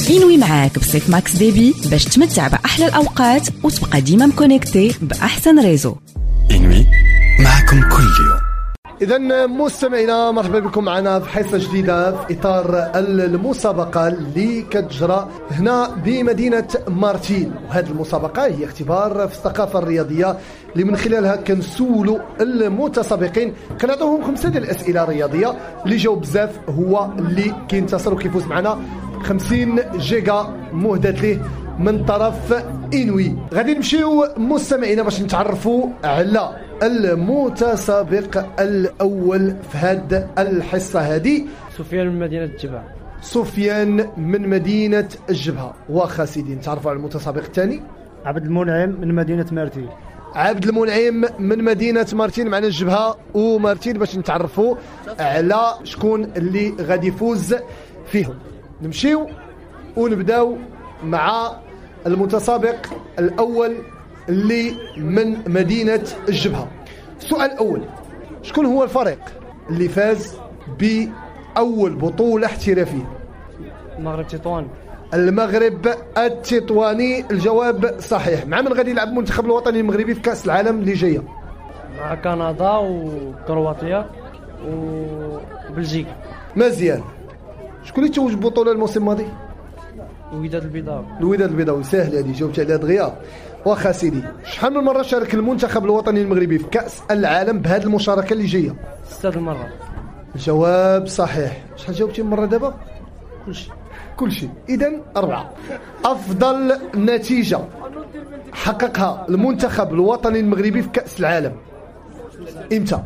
إنوي معاك بسيت ماكس ديبي باش تمتع بأحلى الأوقات وتبقى ديما مكونيكتي بأحسن ريزو. إنوي معكم كل يوم. إذا مستمعينا مرحبا بكم معنا في حصة جديدة في إطار المسابقة اللي كتجرى هنا بمدينة مارتيل، وهذه المسابقة هي اختبار في الثقافة الرياضية اللي من خلالها كنسولوا المتسابقين كنعطوهم 5 ديال الأسئلة الرياضية اللي جاوب بزاف هو اللي كينتصر وكيفوز معنا 50 جيجا مهدات ليه من طرف إنوي. غادي نمشيو مستمعينا باش نتعرفوا على المتسابق الأول في هاد الحصة هذه. سفيان من مدينة الجبهة. سفيان من مدينة الجبهة. واخا سيدي نتعرفوا على المتسابق الثاني. عبد المنعم من مدينة مارتيل. عبد المنعم من مدينة مارتيل معنا الجبهة ومارتيل باش نتعرفوا على شكون اللي غادي يفوز فيهم. نمشيو ونبداو مع المتسابق الأول اللي من مدينة الجبهة. السؤال الأول، شكون هو الفريق اللي فاز بأول بطولة احترافية؟ المغرب تطوان. المغرب التطواني. الجواب صحيح. مع من غادي يلعب المنتخب الوطني المغربي في كأس العالم اللي جاية؟ مع كندا وكرواتيا وبلجيكا. مزيان. شكون اللي توج بطولة الموسم الماضي؟ الوداد البيضاوي. الوداد البيضاوي. سهل هذه، جاوبت عليها دغيا. واخا سيدي، شحال من مرة شارك المنتخب الوطني المغربي في كأس العالم بهذه المشاركة اللي جاية؟ 6 المرات. الجواب صحيح. شحال جاوبتي من مرة دابا؟ كل شيء. إذن 4. أفضل نتيجة حققها المنتخب الوطني المغربي في كأس العالم إمتى؟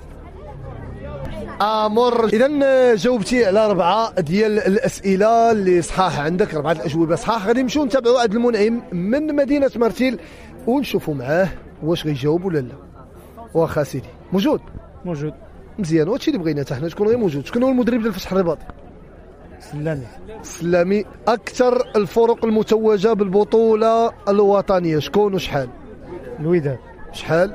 مر. إذن جاوبتي على 4 ديال الأسئلة اللي صحاح عندك، 4 الأجوبة صحاح. غادي نمشيو نتابعوا عبد المنعم من مدينة مارتيل ونشوفوا معاه واش غيجاوب ولا لا. واخا سيدي موجود مزيان. وهادشي اللي بغينا حتى حنا تكون غير موجود. شكون هو المدرب ديال الفتح الرباطي؟ سلامي. أكثر الفرق المتوجة بالبطولة الوطنية شكون وشحال؟ الوداد. شحال؟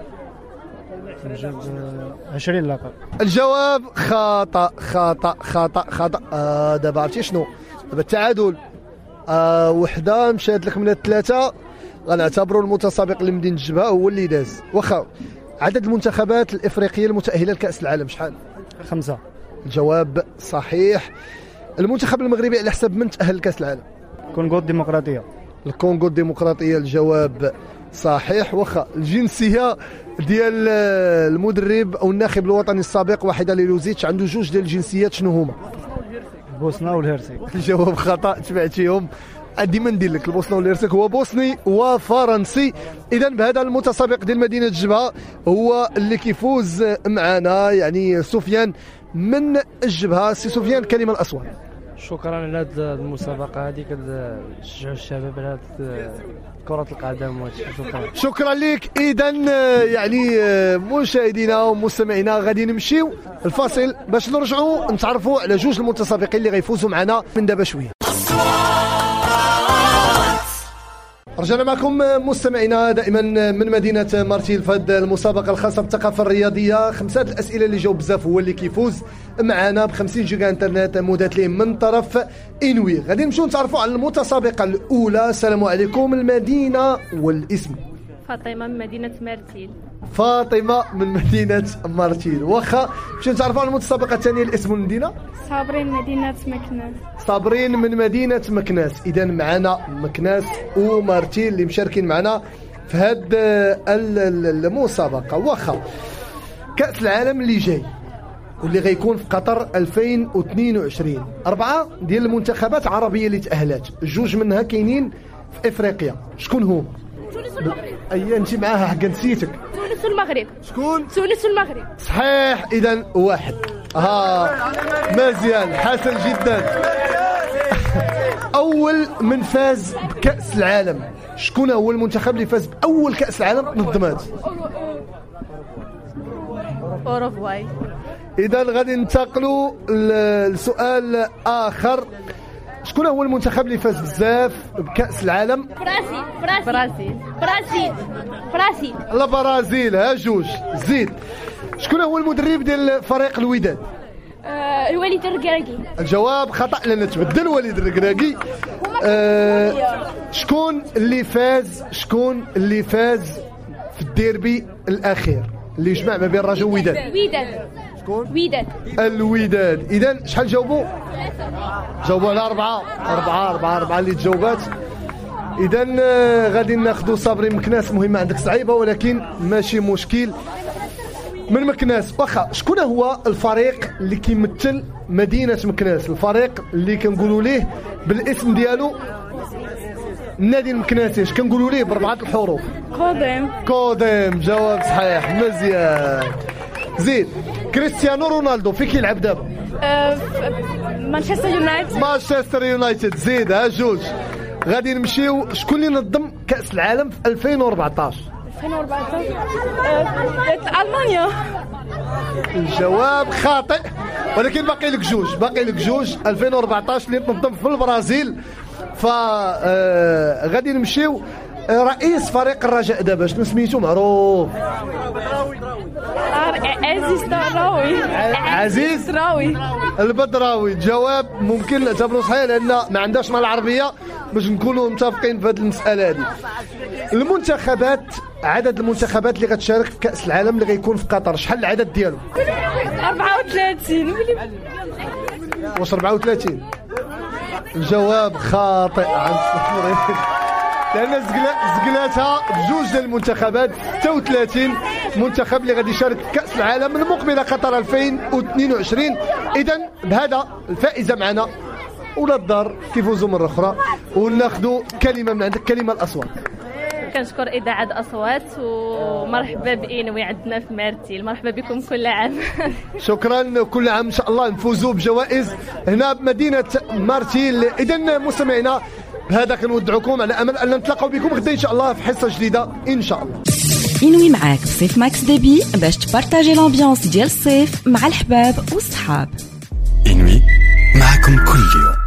20 لقب. الجواب خطأ خطأ خطأ خطأ. دابا عرفتي شنو؟ دابا التعادل 1 مشات لك من 3. غنعتبروا المتسابق اللي مدينة الجبهة هو اللي داز. واخا عدد المنتخبات الإفريقية المتأهلة لكأس العالم شحال؟ 5. الجواب صحيح. المنتخب المغربي على حساب من تأهل لكأس العالم؟ الكونغو الديمقراطية. الكونغو الديمقراطية. الجواب صحيح. واخا الجنسية ديال المدرب او الناخب الوطني السابق وحيد ليلوزيتش عنده 2 ديال الجنسيات، شنو هما؟ البوسنة والهرسك. الجواب خطأ. تبعتيهم ديما ندير لك البوسنة والهرسك هو بوسني وفرنسي. اذا بهذا المتسابق ديال مدينة الجبهة هو اللي كيفوز معنا يعني سفيان من الجبهة. سي سفيان كلمة الأصوات. شكرا على هذه المسابقة هذه، كتشجعوا الشباب على كرة القدم. شكرا لك. إذا يعني مشاهدينا ومستمعينا غادي نمشيو الفاصل باش نرجعوا نتعرفوا على 2 المتسابقين اللي غيفوزوا معنا من دابا شوية. رجعنا معكم مستمعينا دائما من مدينة مارتيل في هذه المسابقة الخاصة بالثقافة الرياضية. 5 الأسئلة اللي جاوب بزاف هو اللي كيفوز معنا ب50 جيجا انترنت مهدات ليه من طرف إنوي. غادي نمشيو نتعرفوا على المتسابقة الأولى. السلام عليكم. المدينة والاسم؟ فاطمة من مدينة مارتيل. فاطمة من مدينة مارتيل. واخا نمشيو نتعرفوا على المتسابقة الثانية. الاسم والمدينة؟ صابرين من مدينة مكناس. صابرين من مدينة مكناس. إذا معنا مكناس ومارتيل اللي مشاركين معنا في هذه المسابقة. واخا كأس العالم اللي جاي واللي غيكون في قطر 2022 4 ديال المنتخبات عربية اللي تأهلات، 2 منها كاينين في إفريقيا. شكون هو؟ تونس والمغرب. أي أنت معاها حق نسيتك. تونس والمغرب. شكون؟ تونس والمغرب. صحيح. إذا 1. مزيان حسن جدا. أول من فاز بكأس العالم شكون هو المنتخب اللي فاز بأول كأس العالم منظمات؟ أوروغواي. إذا غادي ننتقلوا لسؤال آخر. شكون هو المنتخب اللي فاز بزاف بكأس العالم؟ برازيل. البرازيل. ها 2. زيد. شكون هو المدرب ديال فريق الوداد؟ الوليد الركراكي. الجواب خطأ لأن تبدل وليد الركراكي. شكون اللي فاز في الديربي الاخير اللي جمع ما بين الرجاء ووداد؟ وداد. الوداد. اذا شحال جاوبوا على 4 اللي تجاوبات. اذا غادي ناخذوا صابري مكناس. مهمه عندك صعيبه ولكن ماشي مشكل. من مكناس واخا شكون هو الفريق اللي كيمثل مدينه مكناس؟ الفريق اللي كنقولوا ليه بالاسم ديالو النادي المكناسي، اش كنقولوا ليه باربعه الحروف؟ كوديم. جواب صحيح، مزيان. زيد. كريستيانو رونالدو في كيلعب دابا؟ مانشستر يونايتد. زيد. ها جوج. غادي نمشيو. شكون اللي نظم كأس العالم في 2014؟ ألمانيا. الجواب خاطئ ولكن باقي لك جوج. 2014 اللي تنظم في البرازيل. غادي نمشيو. رئيس فريق الرجاء دابا شنو سميتو؟ معروف. عزيز البدراوي. جواب ممكن نعتبره صحيح لان ما عندهاش مع العربيه باش نكونوا متفقين في هذه المساله هذه. عدد المنتخبات اللي غتشارك في كأس العالم اللي غيكون في قطر شحال العدد ديالو؟ 34. واش 34؟ الجواب خاطئ عن صفرين لان زقلاتها بجوج ديال المنتخبات. 36 منتخب اللي غادي يشارك في كأس العالم المقبله قطر 2022. اذا بهذا الفائزه معنا ولاد الدار كيفوزوا مره اخرى. وناخذوا كلمه من عندك، كلمه الاصوات. كنشكر إذاعة أصوات ومرحبا بإنوي عندنا في مارتيل. مرحبا بكم كل عام. شكرا. كل عام إن شاء الله نفوزوا بجوائز هنا بمدينة مارتيل. إذا مستمعينا بهذا كنودعكم على أمل أن نتلاقوا بكم غدا إن شاء الله في حصة جديدة إن شاء الله. إنوي معاك في صيف ماكس ديبي باش تبارتاجي لامبيونس ديال الصيف مع الحباب والصحاب. إنوي معكم كل يوم.